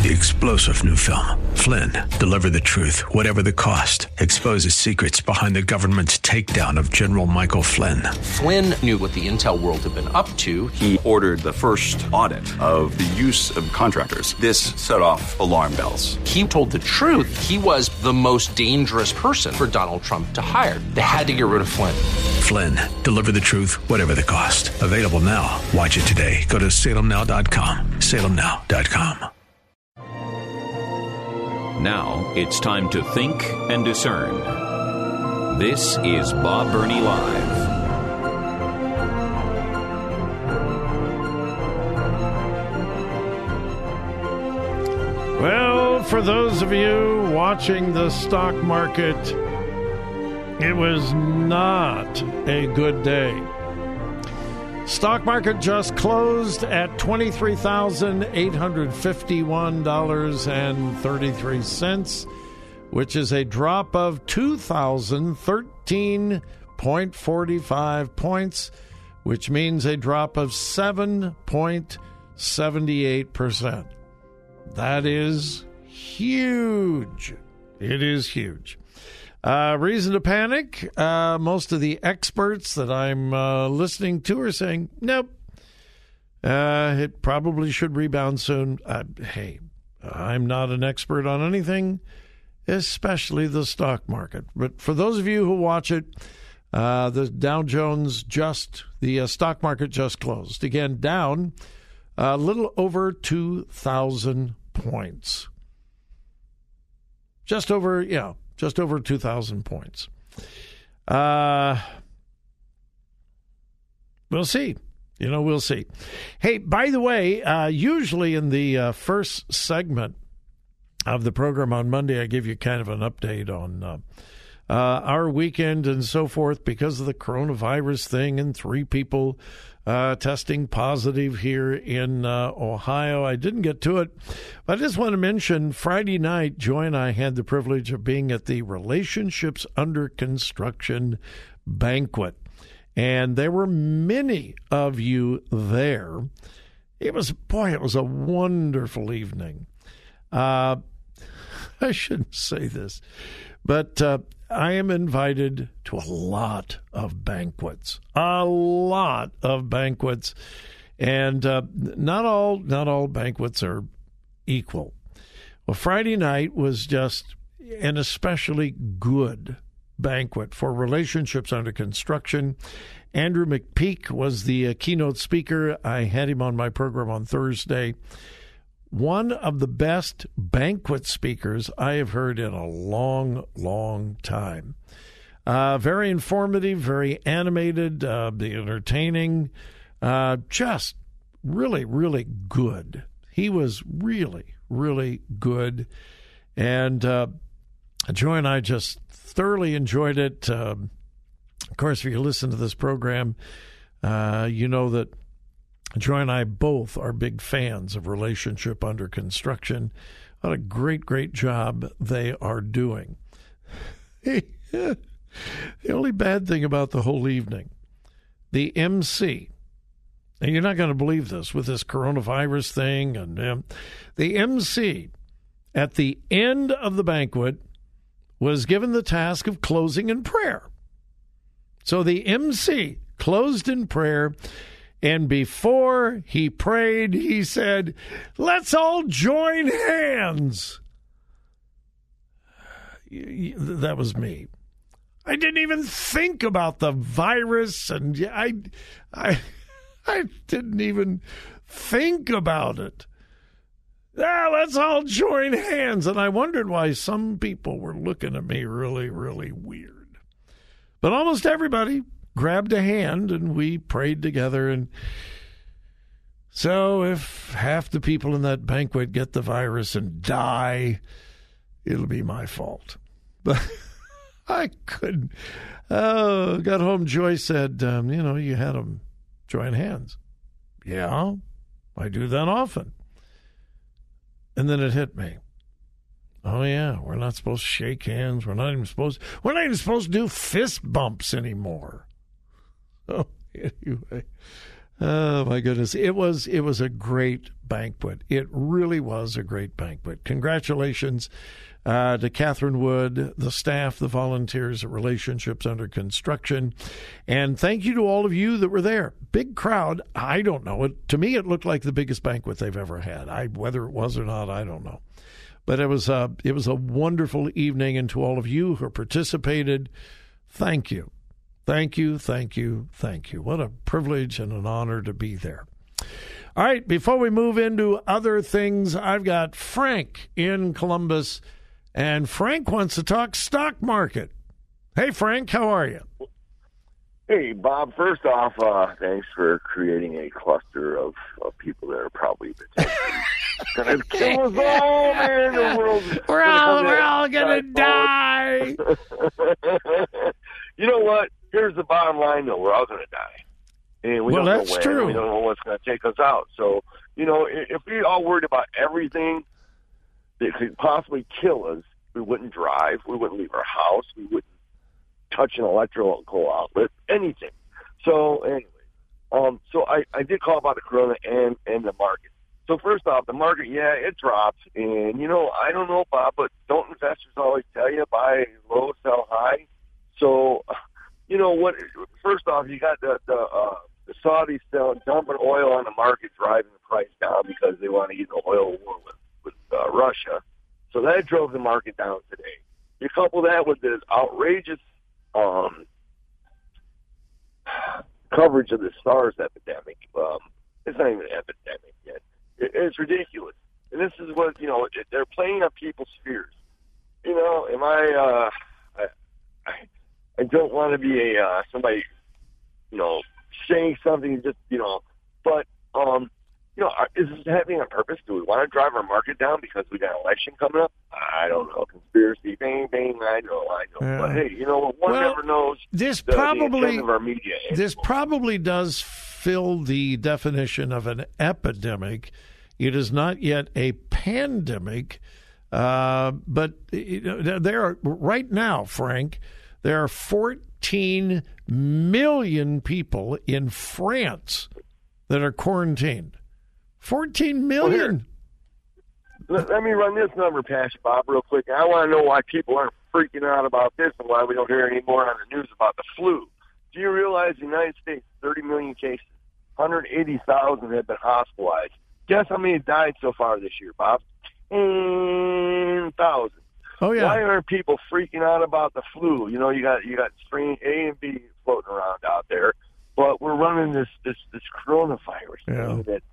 The explosive new film, Flynn, deliver the truth, whatever the cost, exposes secrets behind the government's takedown of General Michael Flynn. Flynn knew what the intel world had been up to. He ordered the first audit of the use of contractors. This set off alarm bells. He told the truth. He was the most dangerous person for Donald Trump to hire. They had to get rid of Flynn. Flynn, deliver the truth, whatever the cost. Available now. Watch it today. Go to salemnow.com. salemnow.com. Now it's time to think and discern. This is Bob Burney Live. Well, for those of you watching the stock market, it was not a good day. Stock market just closed at $23,851.33, which is a drop of 2,013.45 points, which means a drop of 7.78%. That is huge. It is huge. Reason to panic? Most of the experts that I'm listening to are saying, nope, it probably should rebound soon. Hey, I'm not an expert on anything, especially the stock market. But for those of you who watch it, the Dow Jones the stock market just closed. Again, down a little over 2,000 points. Just over 2,000 points. We'll see. We'll see. Hey, by the way, usually in the first segment of the program on Monday, I give you kind of an update on our weekend and so forth because of the coronavirus thing and 3 people testing positive here in Ohio. I didn't get to it, but I just want to mention Friday night, Joy and I had the privilege of being at the Relationships Under Construction banquet, and there were many of you there. It was a wonderful evening. I shouldn't say this, but I am invited to a lot of banquets, and not all banquets are equal. Well, Friday night was just an especially good banquet for Relationships Under Construction. Andrew McPeak was the keynote speaker. I had him on my program on Thursday. One of the best banquet speakers I have heard in a long, long time. Very informative, very animated, entertaining, just really, really good. He was really, really good. And Joy and I just thoroughly enjoyed it. Of course, if you listen to this program, you know that Joy and I both are big fans of Relationship Under Construction. What a great, great job they are doing. The only bad thing about the whole evening, the MC, and you're not going to believe this with this coronavirus thing, and the MC at the end of the banquet was given the task of closing in prayer. So the MC closed in prayer. And before he prayed, he said, "Let's all join hands." That was me. I didn't even think about the virus, and I didn't even think about it. Let's all join hands. And I wondered why some people were looking at me really, really weird. But almost everybody grabbed a hand, and we prayed together. And so if half the people in that banquet get the virus and die, it'll be my fault. But I couldn't. Got home, Joy said, you had them join hands. Yeah, I do that often. And then it hit me. Oh, yeah, we're not supposed to shake hands. We're not even supposed to do fist bumps anymore. Oh, anyway, Oh, my goodness. It was a great banquet. It really was a great banquet. Congratulations to Catherine Wood, the staff, the volunteers at Relationships Under Construction. And thank you to all of you that were there. Big crowd. I don't know. To me, it looked like the biggest banquet they've ever had. Whether it was or not, I don't know. But it was a wonderful evening. And to all of you who participated, thank you. Thank you, thank you, thank you. What a privilege and an honor to be there. All right, before we move into other things, I've got Frank in Columbus, and Frank wants to talk stock market. Hey, Frank, how are you? Hey, Bob. First off, thanks for creating a cluster of people that are probably going to kill us all, man. The world we're all going to die. You know what? Here's the bottom line, though. We're all going to die. And we don't know when. True. We don't know what's going to take us out. So, if we all worried about everything that could possibly kill us, we wouldn't drive. We wouldn't leave our house. We wouldn't touch an electrical outlet, anything. So, anyway, so I did call about the corona and the market. So, first off, the market, yeah, it dropped. And, I don't know, Bob, but don't investors always tell you buy low, sell high? So, what? First off, you got the Saudis dumping oil on the market, driving the price down because they want to get an oil war with Russia. So that drove the market down today. You couple that with this outrageous coverage of the SARS epidemic. It's not even an epidemic yet. It's ridiculous. And this is what, they're playing up people's fears. I don't want to be somebody, saying something just, but, is this happening on purpose? Do we want to drive our market down because we got an election coming up? I don't know. Conspiracy, bang, bang, I know. Yeah. But hey, one never knows the intent of our media. This probably does fill the definition of an epidemic. It is not yet a pandemic, but there are, right now, Frank, there are 14 million people in France that are quarantined. 14 million. Well, let me run this number past you, Bob, real quick. I want to know why people aren't freaking out about this and why we don't hear any more on the news about the flu. Do you realize the United States, 30 million cases, 180,000 have been hospitalized. Guess how many died so far this year, Bob? 10,000. Oh, yeah. Why aren't people freaking out about the flu? You got strain A and B floating around out there, but we're running this coronavirus thing that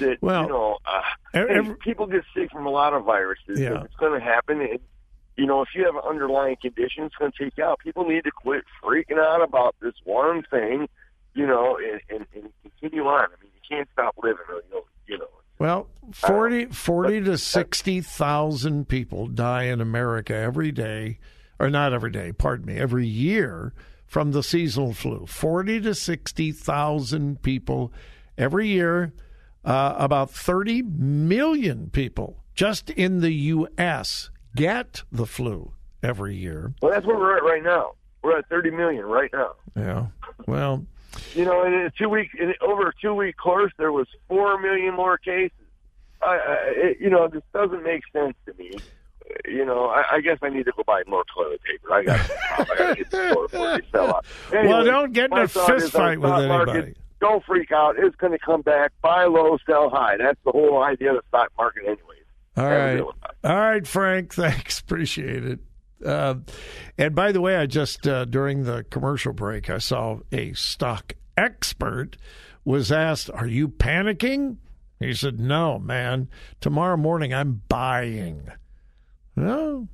people get sick from a lot of viruses. Yeah. It's going to happen. And, if you have an underlying condition, it's going to take you out. People need to quit freaking out about this one thing, and continue on. I mean, you can't stop living, Well, 40 to 60,000 people die in America every day, or not every day, pardon me, every year from the seasonal flu. 40 to 60,000 people every year. About 30 million people just in the U.S. get the flu every year. Well, that's where we're at right now. We're at 30 million right now. Yeah. Well, in over a 2-week course, there was 4 million more cases. This doesn't make sense to me. I guess I need to go buy more toilet paper. I got to get the store before they sell out. Anyway, well, don't get in a fist fight with anybody. Market, don't freak out. It's going to come back. Buy low, sell high. That's the whole idea of the stock market anyways. All right, Frank. Thanks. Appreciate it. And by the way, I just, during the commercial break, I saw a stock expert was asked, "Are you panicking?" He said, "No, man. Tomorrow morning I'm buying." Well,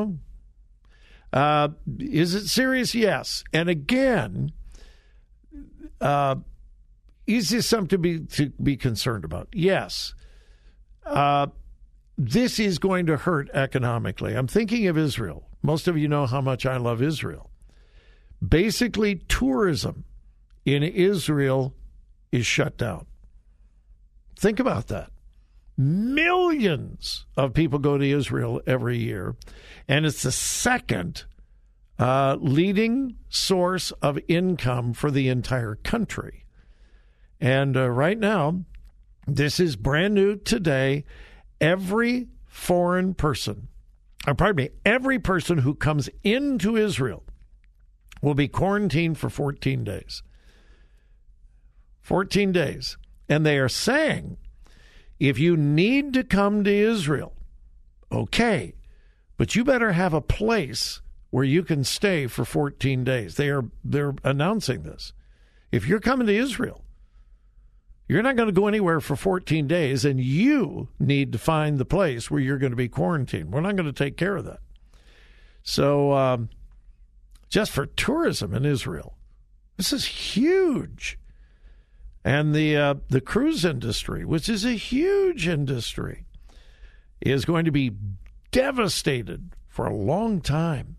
is it serious? Yes. And again, is this something to be concerned about? Yes. This is going to hurt economically. I'm thinking of Israel. Most of you know how much I love Israel. Basically, tourism in Israel is shut down. Think about that. Millions of people go to Israel every year, and it's the second leading source of income for the entire country. And right now, this is brand new today. Every foreign person, every person who comes into Israel will be quarantined for 14 days. 14 days. And they are saying, if you need to come to Israel, okay, but you better have a place where you can stay for 14 days. They're announcing this. If you're coming to Israel, you're not going to go anywhere for 14 days, and you need to find the place where you're going to be quarantined. We're not going to take care of that. So just for tourism in Israel, this is huge. And the cruise industry, which is a huge industry, is going to be devastated for a long time.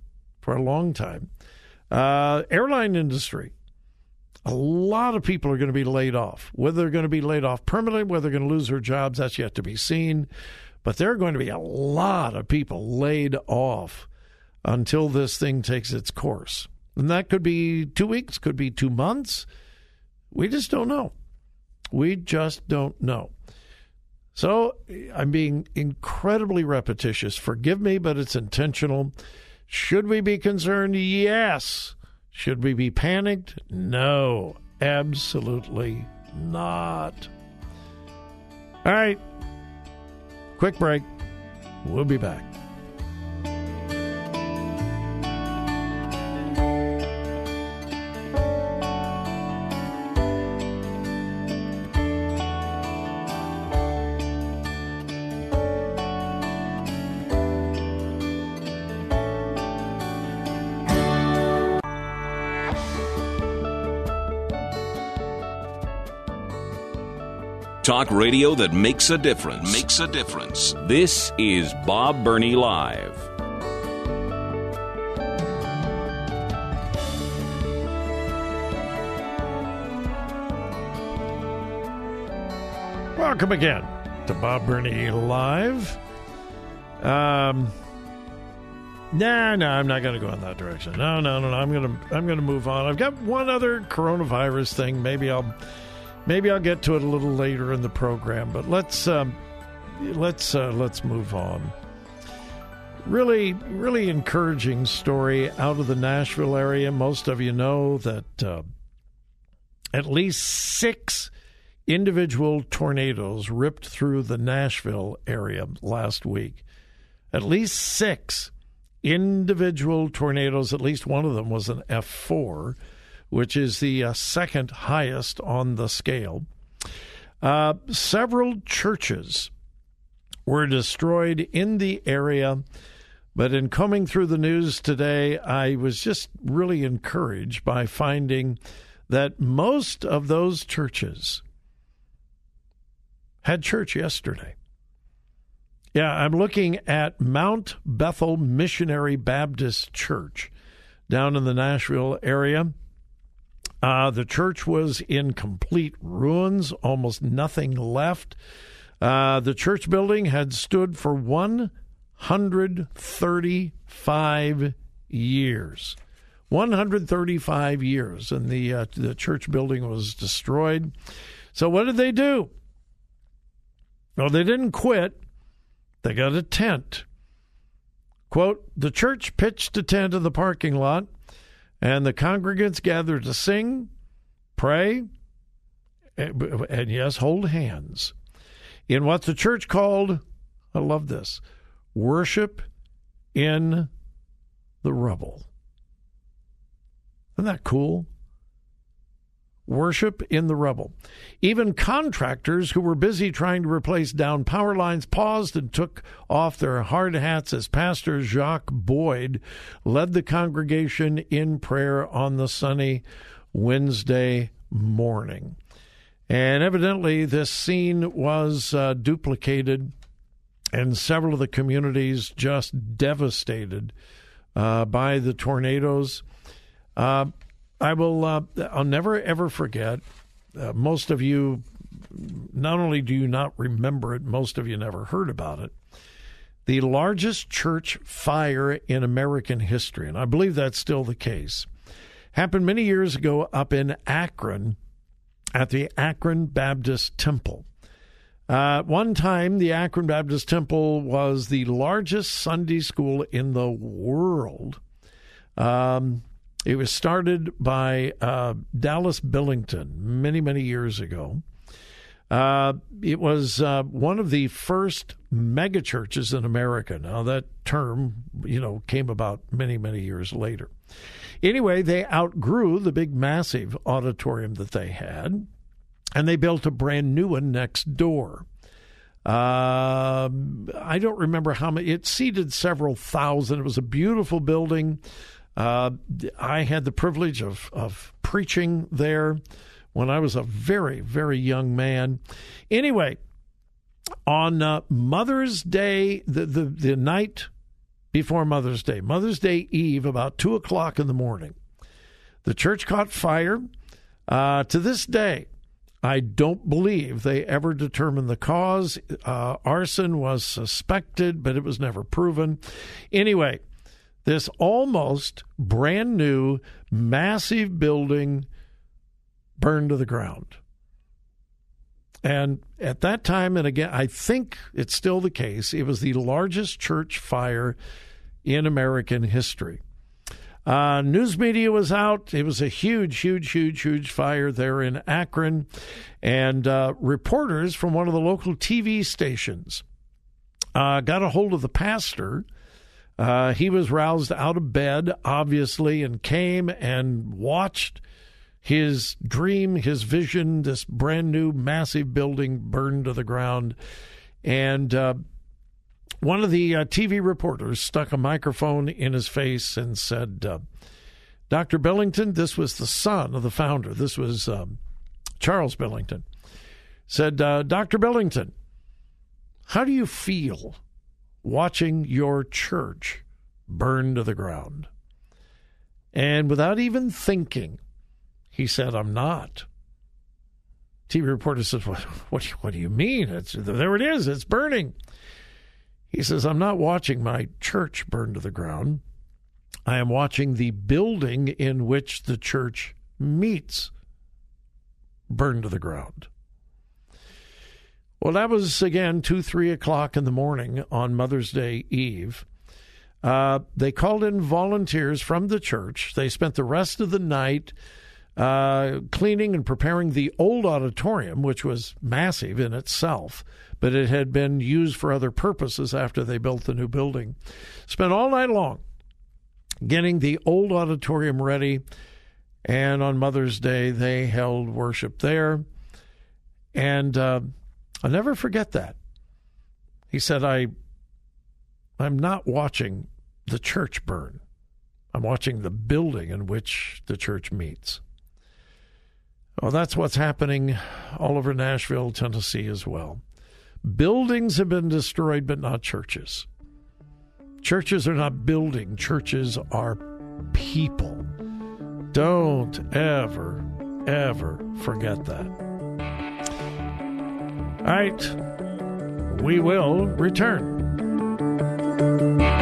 Airline industry, a lot of people are going to be laid off. Whether they're going to be laid off permanently, whether they're going to lose their jobs, that's yet to be seen. But there are going to be a lot of people laid off until this thing takes its course. And that could be 2 weeks, could be 2 months. We just don't know. We just don't know. So I'm being incredibly repetitious. Forgive me, but it's intentional. Should we be concerned? Yes. Should we be panicked? No, absolutely not. All right. Quick break. We'll be back. Talk radio that makes a difference. This is Bob Burney Live. Welcome again to Bob Burney Live. No, I'm not going to go in that direction. No. I'm going to move on. I've got one other coronavirus thing. Maybe I'll get to it a little later in the program, but let's move on. Really, really encouraging story out of the Nashville area. Most of you know that at least 6 individual tornadoes ripped through the Nashville area last week. At least 6 individual tornadoes. At least one of them was an F4. Which is the second highest on the scale. Several churches were destroyed in the area, but in coming through the news today, I was just really encouraged by finding that most of those churches had church yesterday. Yeah, I'm looking at Mount Bethel Missionary Baptist Church down in the Nashville area. The church was in complete ruins, almost nothing left. The church building had stood for 135 years. 135 years, and the church building was destroyed. So what did they do? Well, they didn't quit. They got a tent. Quote, the church pitched a tent in the parking lot, and the congregants gathered to sing, pray, and yes, hold hands in what the church called, I love this, worship in the rubble. Isn't that cool? Worship in the rubble. Even contractors who were busy trying to replace downed power lines paused and took off their hard hats as Pastor Jacques Boyd led the congregation in prayer on the sunny Wednesday morning. And evidently this scene was duplicated in several of the communities just devastated by the tornadoes. I'll never, ever forget. Most of you, not only do you not remember it, most of you never heard about it. The largest church fire in American history, and I believe that's still the case, happened many years ago up in Akron at the Akron Baptist Temple. One time, the Akron Baptist Temple was the largest Sunday school in the world. It was started by Dallas Billington many, many years ago. It was one of the first megachurches in America. Now, that term, came about many, many years later. Anyway, they outgrew the big, massive auditorium that they had, and they built a brand new one next door. I don't remember how many. It seated several thousand. It was a beautiful building. I had the privilege of preaching there when I was a very, very young man. Anyway, on Mother's Day, the night before Mother's Day Eve, about 2 o'clock in the morning, the church caught fire. To this day, I don't believe they ever determined the cause. Arson was suspected, but it was never proven. Anyway, this almost brand new, massive building burned to the ground. And at that time, and again, I think it's still the case, it was the largest church fire in American history. News media was out. It was a huge fire there in Akron. And reporters from one of the local TV stations got a hold of the pastor. He was roused out of bed, obviously, and came and watched his dream, his vision, this brand new massive building burned to the ground. And one of the TV reporters stuck a microphone in his face and said, Dr. Billington, this was the son of the founder. This was Charles Billington. Said, Dr. Billington, how do you feel watching your church burn to the ground? And without even thinking, he said, I'm not. TV reporter says, what do you mean? There it is. It's burning. He says, I'm not watching my church burn to the ground. I am watching the building in which the church meets burn to the ground. Well, that was, again, 2-3 o'clock in the morning on Mother's Day Eve. They called in volunteers from the church. They spent the rest of the night cleaning and preparing the old auditorium, which was massive in itself, but it had been used for other purposes after they built the new building. Spent all night long getting the old auditorium ready, and on Mother's Day, they held worship there. And I'll never forget that. He said, I'm not watching the church burn. I'm watching the building in which the church meets. Well, that's what's happening all over Nashville, Tennessee as well. Buildings have been destroyed, but not churches. Churches are not building. Churches are people. Don't ever, ever forget that. All right. We will return.